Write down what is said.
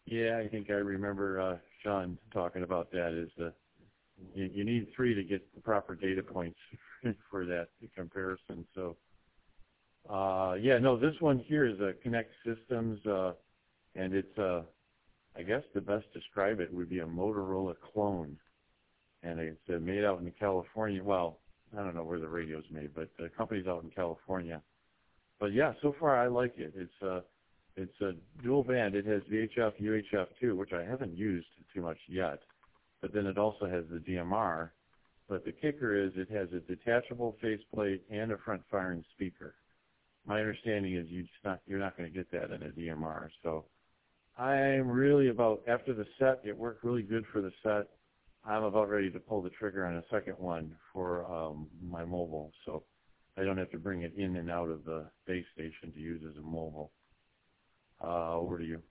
Yeah, I think I remember Sean talking about that. Is you need three to get the proper data points for that comparison. So yeah, no, this one here is a Connect Systems, and it's I guess the best to describe it would be a Motorola clone, and it's made out in California. Well, I don't know where the radio's made, but the company's out in California. But yeah, so far I like it. It's a dual band. It has VHF, UHF too, which I haven't used too much yet. But then it also has the DMR. But the kicker is it has a detachable faceplate and a front-firing speaker. My understanding is you're not going to get that in a DMR. So I'm really after the set, it worked really good for the set. I'm about ready to pull the trigger on a second one for my mobile. So I don't have to bring it in and out of the base station to use as a mobile. Over to you.